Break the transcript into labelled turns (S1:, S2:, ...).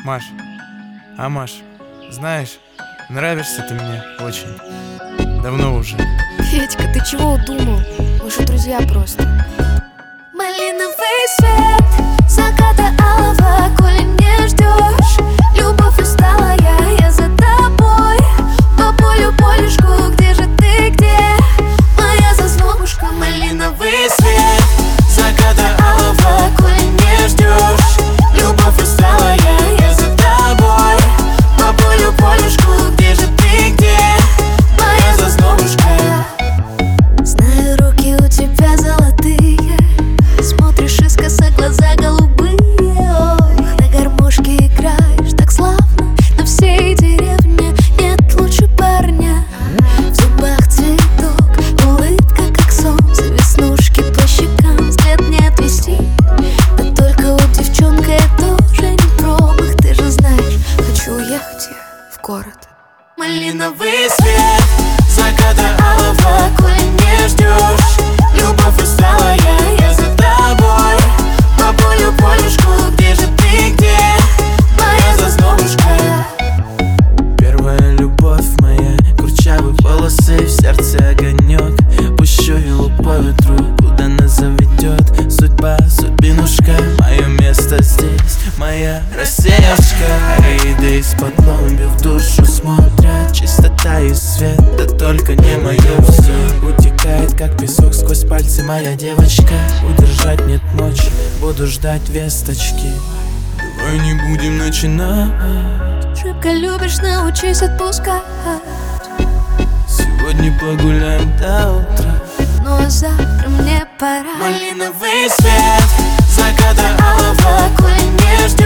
S1: Маш, знаешь, нравишься ты мне очень. Давно уже.
S2: Петька, ты чего удумал? Мы же друзья просто. Малиновый свет заката алого, коли не ждешь. Любовь устала, я за тобой. По полю, полюшку, где же ты, где? Моя заснобушка.
S1: Малиновый свет заката алого, коли не ждешь. Любовь устала, я за тобой. По полю, полюшку, где же ты, где? Моя заснобушка.
S2: Знаю, руки у тебя золотые, смотришь искоса, глаза голубые. Ой, на гармошке играешь так славно, на всей деревне нет лучше парня. В зубах цветок, улыбка как солнце, веснушки по щекам, взгляд не отвести. Да только вот девчонка, я тоже не промах. Ты же знаешь, хочу уехать я в город.
S1: Малиновый свет заката алого, коли не ждешь. Любовь устала, я за тобой. По полю, полюшку, где же ты, где? Моя заснобушка. Первая любовь моя, курчавые волосы, в сердце огонек. Пущу его по ветру, куда нас заведет судьба, судьбинушка. Мое место здесь, моя Россиюшка. Рейды из-под лоби в душу смотрят, чистота и свет, да только не мое все. Утекает, как песок сквозь пальцы моя девочка. Удержать нет мочи, буду ждать весточки. Давай не будем начинать.
S2: Шибко любишь, научись отпускать.
S1: Сегодня погуляем до утра.
S2: Ну а завтра мне пора.
S1: Малиновый свет заката алого, коли не